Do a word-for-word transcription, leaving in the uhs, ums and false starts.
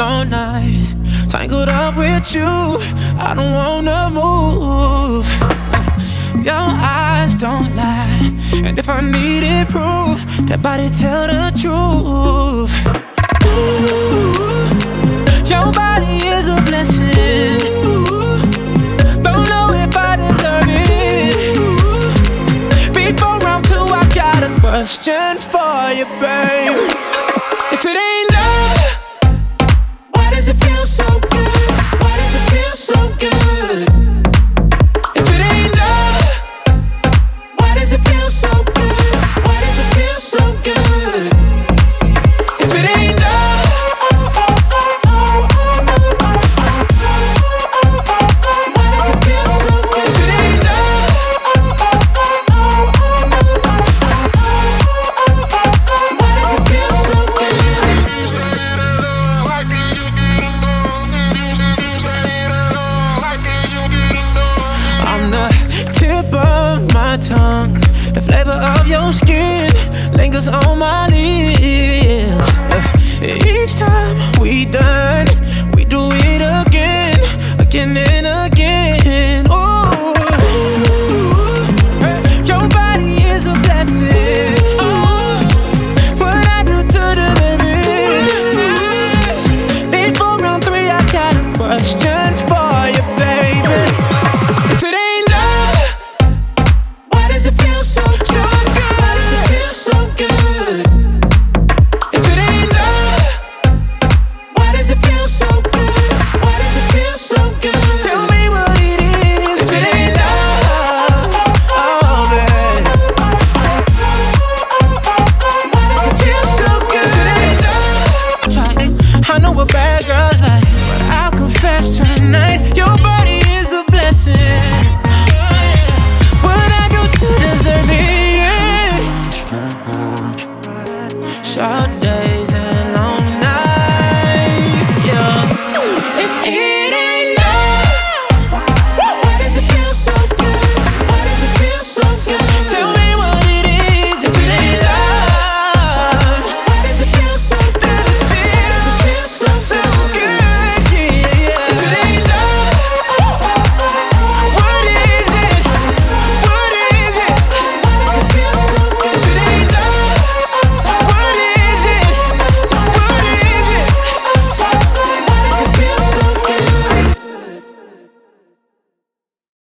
long nights, tangled up with you, I don't wanna move. Your eyes don't lie, and if I needed proof, that body tell the truth. Ooh, your body is a blessing. Don't know if I deserve it. Before round two, I got a question for you, babe. If it ain't love, why does it feel so good? Why does it feel so good? If it ain't love, why does it feel so good? Why does it feel so good? If it ain't love, why does it feel so good? If it ain't love, why does it feel so good? I'm the tip of my tongue, the flavor of your skin lingers on my lips. Each time we done,